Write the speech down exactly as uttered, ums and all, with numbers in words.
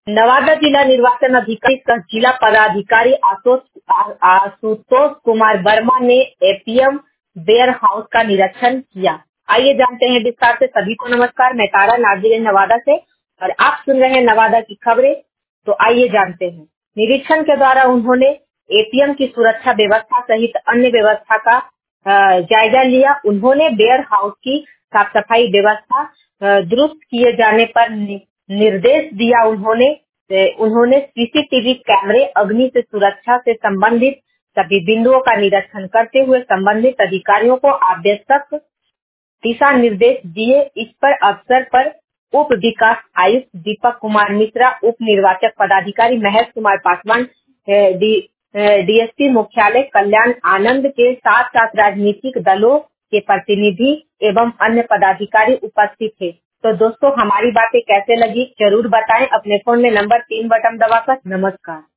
नवादा जिला निर्वाचन अधिकारी सह जिला पदाधिकारी आशुतोष आ- आशुतोष कुमार वर्मा ने एपीएम वेयर हाउस का निरीक्षण किया। आइए जानते हैं विस्तार से। सभी को नमस्कार, मैं तारा नाजिर नवादा से और आप सुन रहे हैं नवादा की खबरें। तो आइए जानते हैं। निरीक्षण के द्वारा उन्होंने एपीएम की सुरक्षा व्यवस्था सहित अन्य व्यवस्था का अ, जायजा लिया। उन्होंने वेयर हाउस की साफ सफाई व्यवस्था अ, दुरुस्त किए जाने पर नि- निर्देश दिया। उन्होंने अ, उन्होंने सीसीटीवी कैमरे, अग्नि से सुरक्षा से संबंधित सभी बिंदुओं का निरीक्षण करते हुए संबंधित अधिकारियों को आवश्यक दिशा निर्देश दिए। इस पर अवसर पर उप विकास आयुक्त दीपक कुमार मिश्रा, उप निर्वाचक पदाधिकारी महेश कुमार पासवान, डीएसपी मुख्यालय कल्याण आनंद के साथ साथ राजनीतिक दलों के प्रतिनिधि एवं अन्य पदाधिकारी उपस्थित थे। तो दोस्तों, हमारी बातें कैसे लगी जरूर बताएं अपने फोन में नंबर तीन बटन दबाकर। नमस्कार।